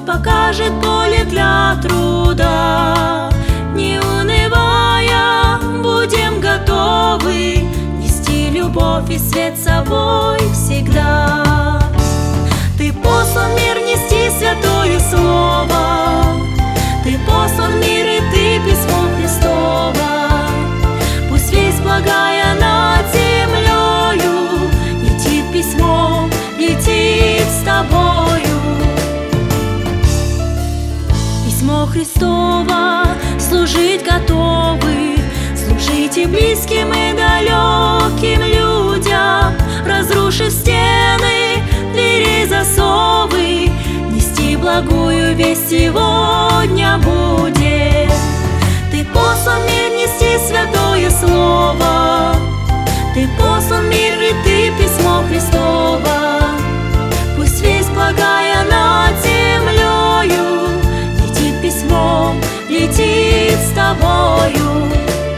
покажет поле для труда. Не унывая, будем готовы нести любовь и свет с собой всегда. Ты послан в мир нести святое слово, Ты послан в мир, и Ты письмо Христово. Пусть весть благая над землею летит письмо, летит с Тобою. Письмо Христово служить готовы, служите близким и далеким людям, разрушив стены, двери, засовы, нести благую весть сегодня будет. Ты послан в мир нести святое слово, Ты послан в мир, и Ты письмо Христово. Пусть весть благая над землею летит письмом, летит с Тобою.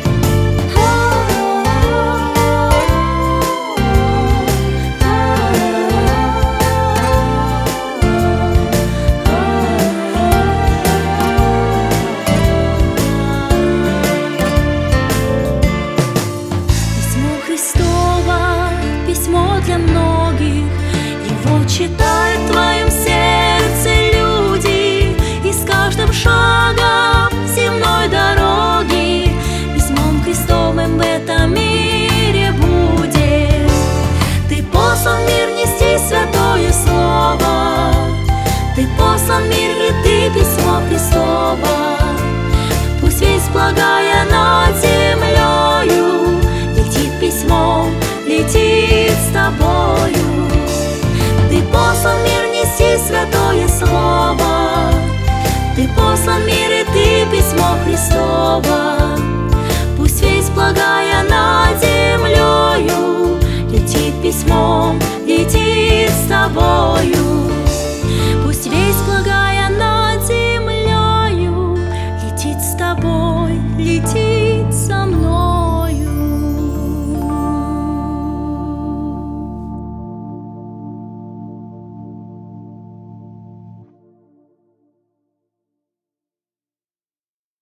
Письмо для многих, его читают в твоем сердце люди, и с каждым шагом земной дороги письмом Христовым в этом мире будет. Ты послан в мир нести святое слово, Ты послан в мир, и Ты письмо Христово. Пусть весть благая над землею летит письмом, летит с Тобою. Ты послан в мир нести святое слово, Ты послан в мир, и Ты письмо Христово.